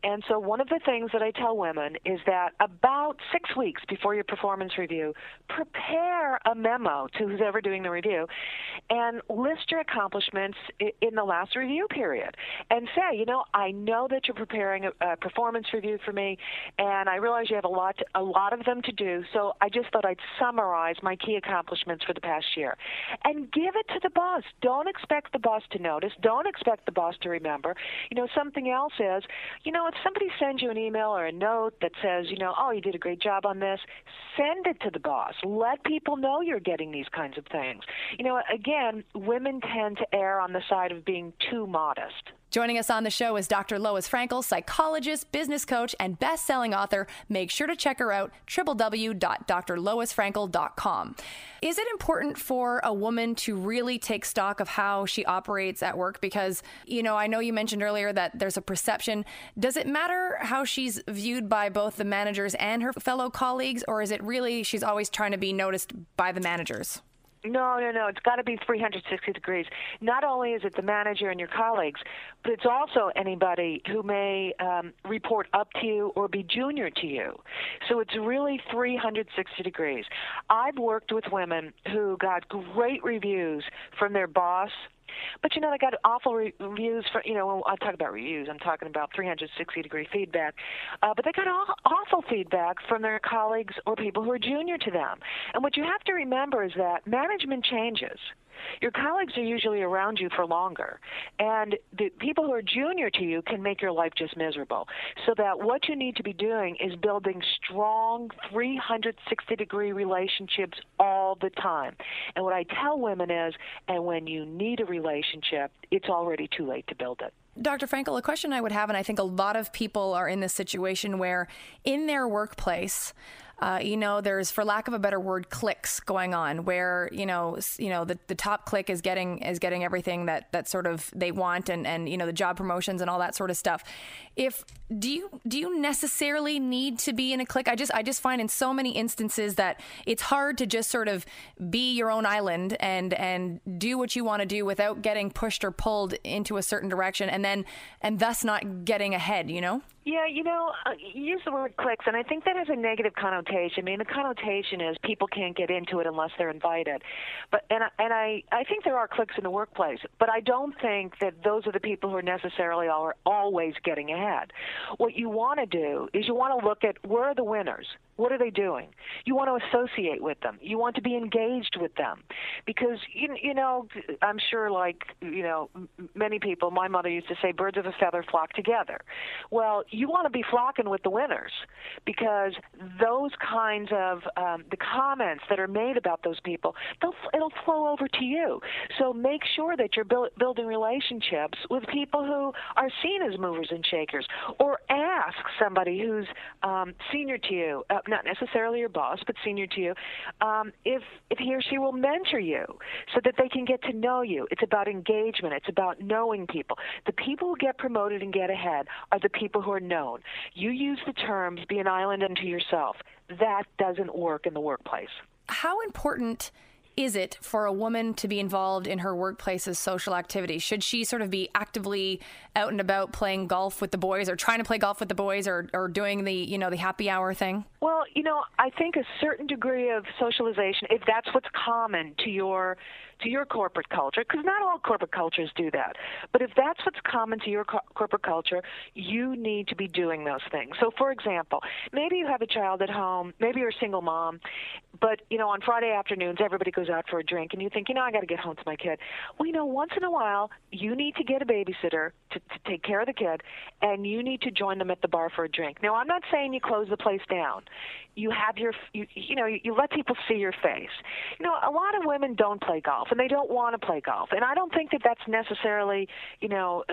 And so one of the things that I tell women is that about six weeks before your performance review, prepare a memo to who's ever doing the review and list your accomplishments in the last review period and say, you know, I know that you're preparing a, a performance review for me, and I realize you have a lot, to, a lot of them to do, so I just thought I'd summarize my key accomplishments for the past year. And give it to the boss. Don't expect the boss to notice. Don't expect the boss to remember. You know, something else is, you know, if somebody sends you an email or a note that says, you know, oh, you did a great job on this, send it to the boss. Let people know you're getting these kinds of things. You know, again, women tend to err on the side of being too modest. Joining us on the show is Doctor Lois Frankel, psychologist, business coach, and best-selling author. Make sure to check her out, w w w dot d r lois frankel dot com. Is it important for a woman to really take stock of how she operates at work? Because, you know, I know you mentioned earlier that there's a perception. Does it matter how she's viewed by both the managers and her fellow colleagues, or is it really she's always trying to be noticed by the managers? No, no, no. It's got to be three hundred sixty degrees. Not only is it the manager and your colleagues, but it's also anybody who may um, report up to you or be junior to you. So it's really three hundred sixty degrees. I've worked with women who got great reviews from their boss, but, you know, they got awful re- reviews for, you know, when I talk about reviews, I'm talking about three hundred sixty degree feedback. Uh, but they got aw- awful feedback from their colleagues or people who are junior to them. And what you have to remember is that management changes. Your colleagues are usually around you for longer, and the people who are junior to you can make your life just miserable. So that what you need to be doing is building strong three hundred sixty degree relationships all the time. And what I tell women is, and when you need a relationship, it's already too late to build it. Doctor Frankel, a question I would have, and I think a lot of people are in this situation where in their workplace, Uh, you know, there's, for lack of a better word, cliques going on where, you know, you know, the, the top clique is getting is getting everything that, that sort of they want and, and, you know, the job promotions and all that sort of stuff. If do you do you necessarily need to be in a clique? I just I just find in so many instances that it's hard to just sort of be your own island and and do what you want to do without getting pushed or pulled into a certain direction and then and thus not getting ahead, you know? Yeah, you know, uh, you use the word cliques, and I think that has a negative connotation. I mean, the connotation is people can't get into it unless they're invited. But and I, and I, I think there are cliques in the workplace, but I don't think that those are the people who are necessarily all, are always getting ahead. What you want to do is you want to look at where are the winners. What are they doing? You want to associate with them. You want to be engaged with them. Because, you, you know, I'm sure like, you know, many people, my mother used to say, birds of a feather flock together. Well, you want to be flocking with the winners because those kinds of, um, the comments that are made about those people, they'll, it'll flow over to you. So make sure that you're build, building relationships with people who are seen as movers and shakers, or ask somebody who's um, senior to you, uh, not necessarily your boss, but senior to you, um, if, if he or she will mentor you so that they can get to know you. It's about engagement. It's about knowing people. The people who get promoted and get ahead are the people who are known. You use the terms, be an island unto yourself. That doesn't work in the workplace. How important is it for a woman to be involved in her workplace's social activities? Should she sort of be actively out and about playing golf with the boys or trying to play golf with the boys or, or doing the, you know, the happy hour thing? Well, you know, I think a certain degree of socialization, if that's what's common to your to your corporate culture, because not all corporate cultures do that, but if that's what's common to your co- corporate culture, you need to be doing those things. So, for example, maybe you have a child at home, maybe you're a single mom, but, you know, on Friday afternoons, everybody goes out for a drink, and you think, you know, I got to get home to my kid. Well, you know, once in a while, you need to get a babysitter to, to take care of the kid, and you need to join them at the bar for a drink. Now, I'm not saying you close the place down. You have your, you, you know, you let people see your face. You know, a lot of women don't play golf, and they don't want to play golf. And I don't think that that's necessarily, you know,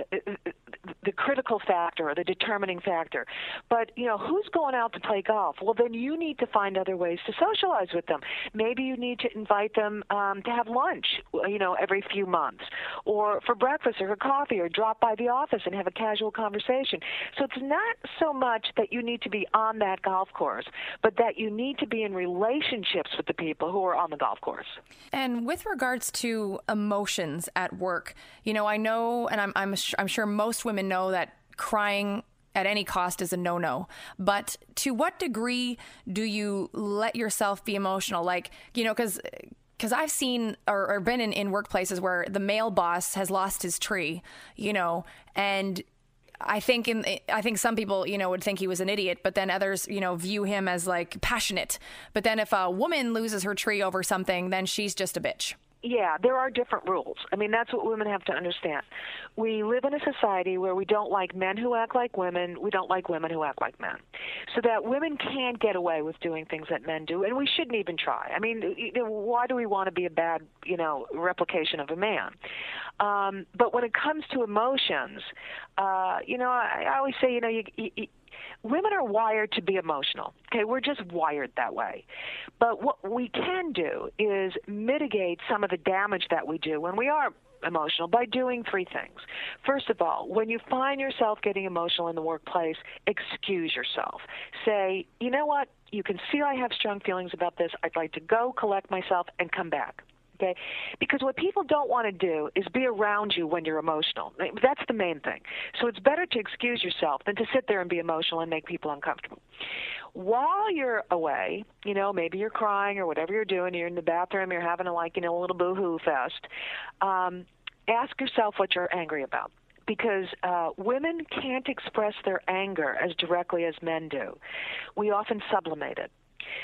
the critical factor or the determining factor. But, you know, who's going out to play golf? Well, then you need to find other ways to socialize with them. Maybe you need to invite them um, to have lunch, you know, every few months, or for breakfast or for coffee, or drop by the office and have a casual conversation. So it's not so much that you need to be on that golf course, but that you need to be in relationships with the people who are on the golf course. And with regards to emotions at work, you know, I know, and I'm I'm I'm sure most women know that crying at any cost is a no-no. But to what degree do you let yourself be emotional? Like, you know, because because I've seen or, or been in, in workplaces where the male boss has lost his tree, you know, and I think in I think some people, you know, would think he was an idiot, but then others, you know, view him as like passionate. But then if a woman loses her tree over something, then she's just a bitch. Yeah, there are different rules. I mean, that's what women have to understand. We live in a society where we don't like men who act like women. We don't like women who act like men. So that women can't get away with doing things that men do, and we shouldn't even try. I mean, you know, why do we want to be a bad, you know, replication of a man? Um, but when it comes to emotions, uh, you know, I, I always say, you know, you, you women are wired to be emotional. Okay, we're just wired that way. But what we can do is mitigate some of the damage that we do when we are emotional by doing three things. First of all, when you find yourself getting emotional in the workplace, excuse yourself. Say, you know what? You can see I have strong feelings about this. I'd like to go collect myself and come back. Okay? Because what people don't want to do is be around you when you're emotional. That's the main thing. So it's better to excuse yourself than to sit there and be emotional and make people uncomfortable. While you're away, you know, maybe you're crying or whatever you're doing, you're in the bathroom, you're having a, like, you know, a little boo-hoo fest, um, ask yourself what you're angry about. Because uh, women can't express their anger as directly as men do. We often sublimate it.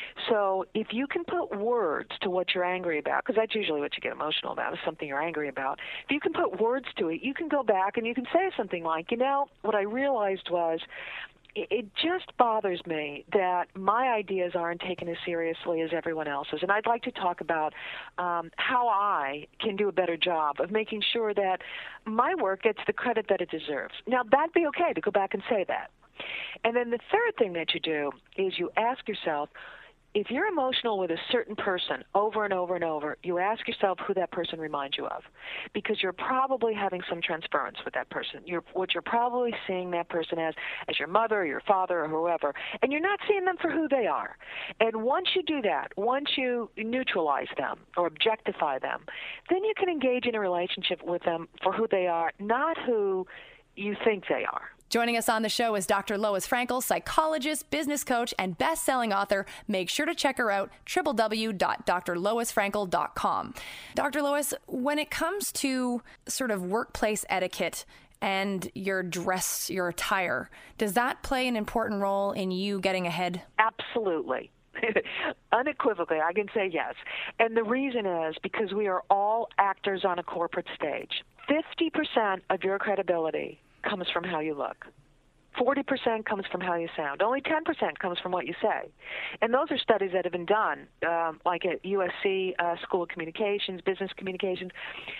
So if you can put words to what you're angry about, because that's usually what you get emotional about, is something you're angry about. If you can put words to it, you can go back and you can say something like, you know, what I realized was it, it just bothers me that my ideas aren't taken as seriously as everyone else's. And I'd like to talk about um, how I can do a better job of making sure that my work gets the credit that it deserves. Now, that'd be okay to go back and say that. And then the third thing that you do is you ask yourself, if you're emotional with a certain person over and over and over, you ask yourself who that person reminds you of, because you're probably having some transference with that person. You're, what you're probably seeing that person as, as your mother or your father or whoever, and you're not seeing them for who they are. And once you do that, once you neutralize them or objectify them, then you can engage in a relationship with them for who they are, not who you think they are. Joining us on the show is Doctor Lois Frankel, psychologist, business coach, and best-selling author. Make sure to check her out, w w w dot d r lois frankel dot com. Doctor Lois, when it comes to sort of workplace etiquette and your dress, your attire, does that play an important role in you getting ahead? Absolutely. Unequivocally, I can say yes. And the reason is because we are all actors on a corporate stage. fifty percent of your credibility comes from how you look. forty percent comes from how you sound. Only ten percent comes from what you say. And those are studies that have been done, um, like at U S C uh, School of Communications, Business Communications.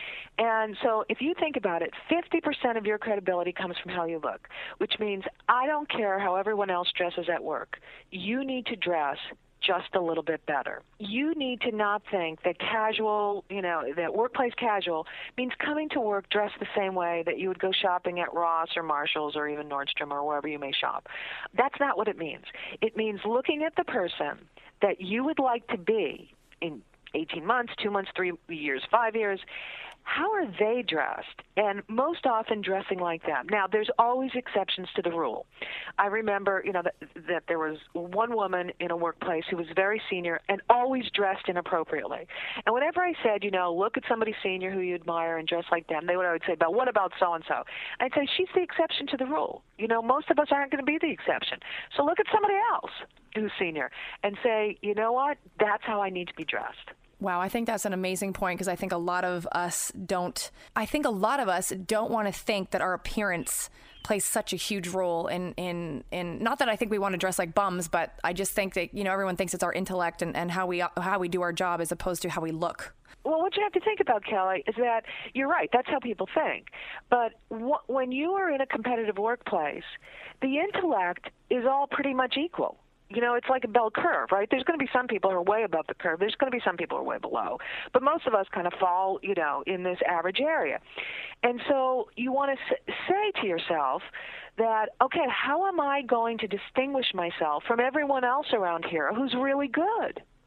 And so if you think about it, fifty percent of your credibility comes from how you look, which means I don't care how everyone else dresses at work. You need to dress just a little bit better. You need to not think that casual, you know, that workplace casual means coming to work dressed the same way that you would go shopping at Ross or Marshall's or even Nordstrom or wherever you may shop. That's not what it means. It means looking at the person that you would like to be in eighteen months, two months, three years, five years. How are they dressed? And most often dressing like them. Now, there's always exceptions to the rule. I remember, you know, that, that there was one woman in a workplace who was very senior and always dressed inappropriately. And whenever I said, you know, look at somebody senior who you admire and dress like them, they would always say, but what about so-and-so? I'd say, she's the exception to the rule. You know, most of us aren't going to be the exception. So look at somebody else who's senior and say, you know what, that's how I need to be dressed. Wow, I think that's an amazing point, because I think a lot of us don't, I think a lot of us don't want to think that our appearance plays such a huge role in, in, in, not that I think we want to dress like bums, but I just think that, you know, everyone thinks it's our intellect and, and how we, how we do our job as opposed to how we look. Well, what you have to think about, Kelly, is that you're right. That's how people think. But wh- when you are in a competitive workplace, the intellect is all pretty much equal. You know, it's like a bell curve, right? There's going to be some people who are way above the curve. There's going to be some people who are way below. But most of us kind of fall, you know, in this average area. And so you want to s- say to yourself that, okay, how am I going to distinguish myself from everyone else around here who's really good?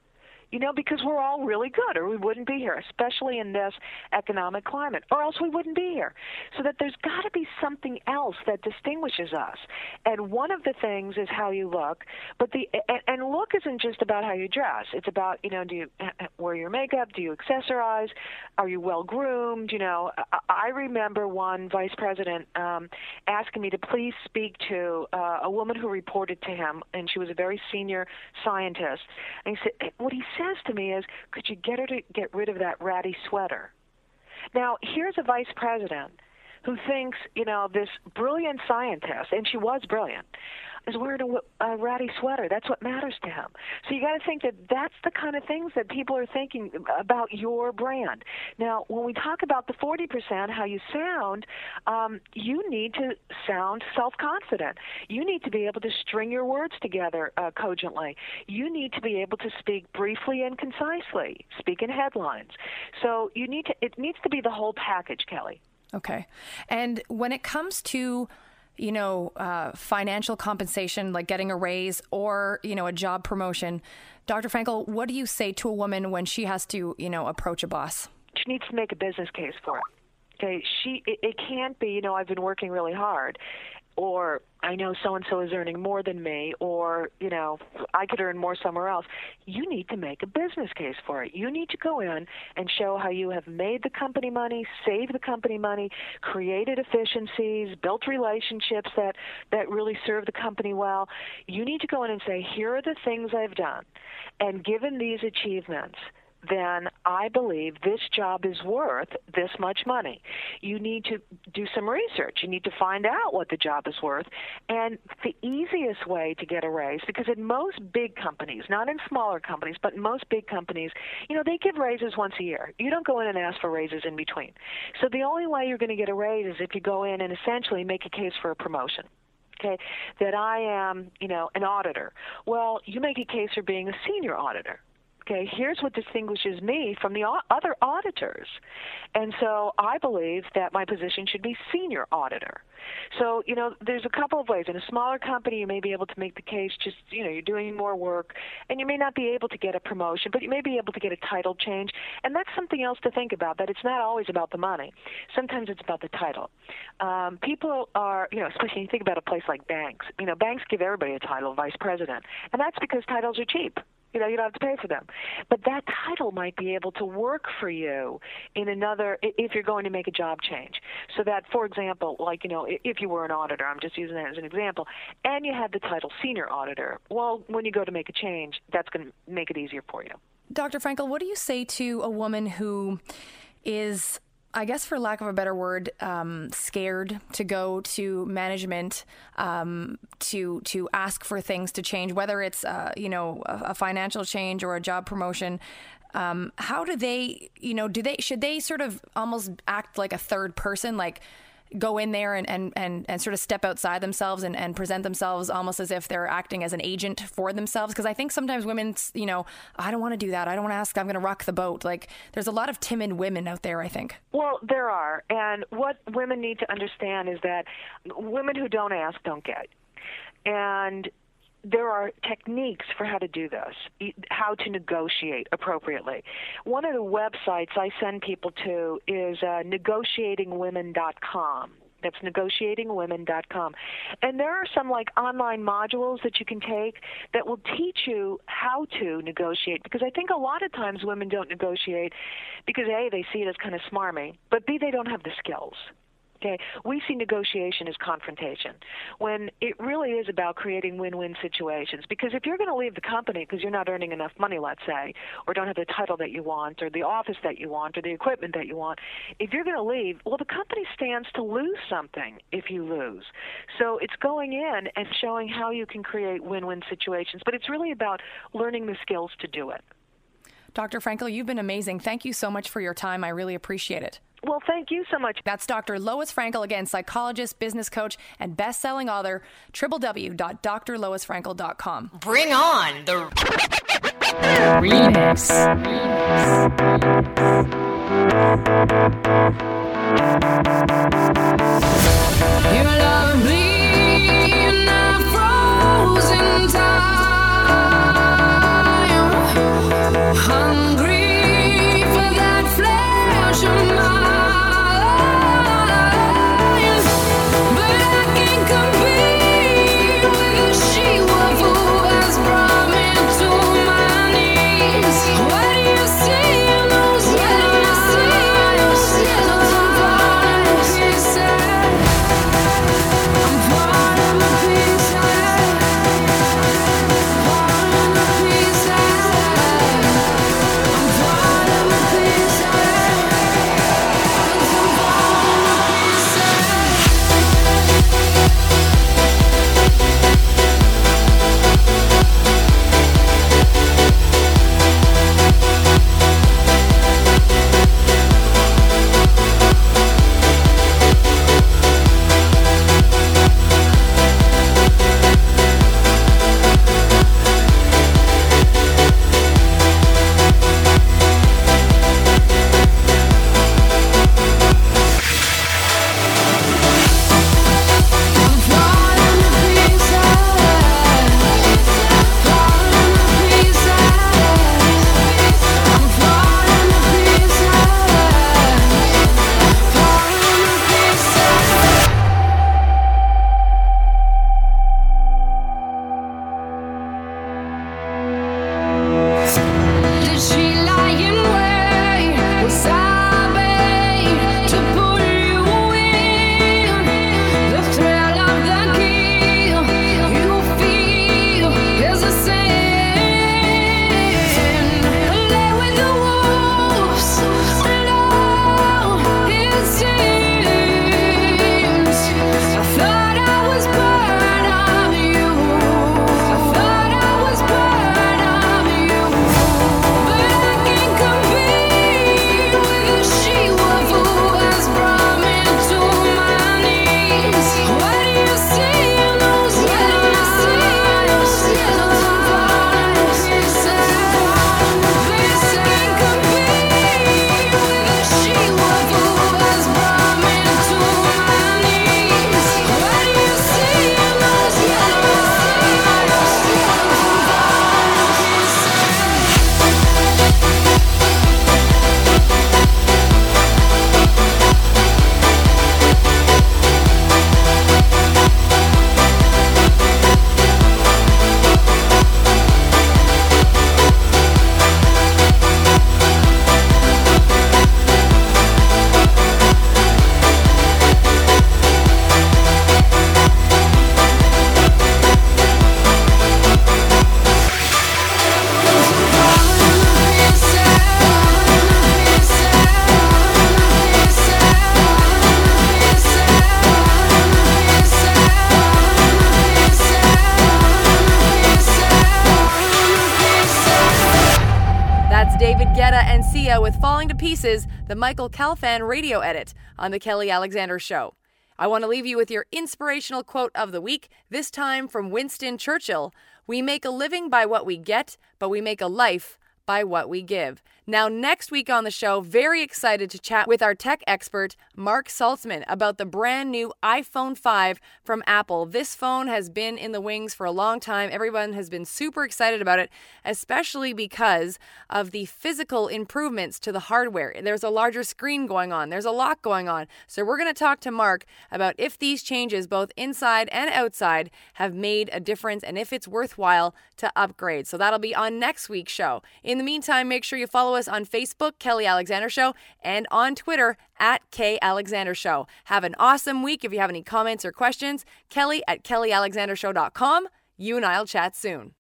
you know, because we're all really good, or we wouldn't be here, especially in this economic climate, or else we wouldn't be here. So that there's got to be something else that distinguishes us. And one of the things is how you look, but the and, and look isn't just about how you dress. It's about, you know, do you wear your makeup? Do you accessorize? Are you well groomed? You know, I, I remember one vice president um, asking me to please speak to uh, a woman who reported to him, and she was a very senior scientist. And he said, what he says to me is, could you get her to get rid of that ratty sweater? Now, here's a vice president who thinks, you know, this brilliant scientist, and she was brilliant, is wearing a, a ratty sweater. That's what matters to him. So you got to think that that's the kind of things that people are thinking about your brand. Now, when we talk about the forty percent, how you sound, um, you need to sound self-confident. You need to be able to string your words together uh, cogently. You need to be able to speak briefly and concisely, speak in headlines. So you need to. It needs to be the whole package, Kelly. Okay. And when it comes to, you know, uh, financial compensation, like getting a raise or, you know, a job promotion, Doctor Frankel, what do you say to a woman when she has to, you know, approach a boss? She needs to make a business case for it. Okay. She, it, it can't be, you know, I've been working really hard, or I know so-and-so is earning more than me, or, you know, I could earn more somewhere else. You need to make a business case for it. You need to go in and show how you have made the company money, saved the company money, created efficiencies, built relationships that, that really serve the company well. You need to go in and say, here are the things I've done, and given these achievements, then I believe this job is worth this much money. You need to do some research. You need to find out what the job is worth. And the easiest way to get a raise, because in most big companies, not in smaller companies, but in most big companies, you know, they give raises once a year. You don't go in and ask for raises in between. So the only way you're going to get a raise is if you go in and essentially make a case for a promotion. Okay, that I am, you know, an auditor. Well, you make a case for being a senior auditor. Okay, here's what distinguishes me from the other auditors. And so I believe that my position should be senior auditor. So, you know, there's a couple of ways. In a smaller company, you may be able to make the case just, you know, you're doing more work, and you may not be able to get a promotion, but you may be able to get a title change. And that's something else to think about, that it's not always about the money. Sometimes it's about the title. Um, people are, you know, especially when you think about a place like banks. You know, banks give everybody a title, vice president, and that's because titles are cheap. You know, you don't have to pay for them. But that title might be able to work for you in another, if you're going to make a job change. So that, for example, like, you know, if you were an auditor, I'm just using that as an example, and you had the title senior auditor, well, when you go to make a change, that's going to make it easier for you. Doctor Frankel, what do you say to a woman who is, I guess, for lack of a better word, um, scared to go to management um, to to ask for things to change, whether it's uh, you know a, a financial change or a job promotion? Um, how do they, you know, do they should they sort of almost act like a third person, like go in there and, and, and, and sort of step outside themselves and, and present themselves almost as if they're acting as an agent for themselves? Because I think sometimes women, you know, I don't want to do that. I don't want to ask. I'm going to rock the boat. Like, there's a lot of timid women out there, I think. Well, there are. And what women need to understand is that women who don't ask don't get. And there are techniques for how to do this, how to negotiate appropriately. One of the websites I send people to is uh, negotiating women dot com. That's negotiating women dot com. And there are some like online modules that you can take that will teach you how to negotiate, because I think a lot of times women don't negotiate because A, they see it as kind of smarmy, but B, they don't have the skills. Okay, we see negotiation as confrontation, when it really is about creating win-win situations. Because if you're going to leave the company because you're not earning enough money, let's say, or don't have the title that you want, or the office that you want, or the equipment that you want, if you're going to leave, well, the company stands to lose something if you lose. So it's going in and showing how you can create win-win situations. But it's really about learning the skills to do it. Doctor Frankel, you've been amazing. Thank you so much for your time. I really appreciate it. Well, thank you so much. That's Doctor Lois Frankel, again, psychologist, business coach, and best-selling author, w w w dot d r lois frankel dot com. Bring on the remix. Your love in a frozen time. Sia with Falling to Pieces, the Michael Calfan radio edit on The Kelly Alexander Show. I want to leave you with your inspirational quote of the week, this time from Winston Churchill. We make a living by what we get, but we make a life by what we give. Now, next week on the show, very excited to chat with our tech expert, Mark Saltzman, about the brand new iPhone five from Apple. This phone has been in the wings for a long time. Everyone has been super excited about it, especially because of the physical improvements to the hardware. There's a larger screen going on. There's a lot going on. So we're going to talk to Mark about if these changes, both inside and outside, have made a difference and if it's worthwhile to upgrade. So that'll be on next week's show. In the meantime, make sure you follow us on Facebook, Kelly Alexander Show, and on Twitter at K Alexander Show. Have an awesome week. If you have any comments or questions, Kelly at kelly alexander show dot com. You and I'll chat soon.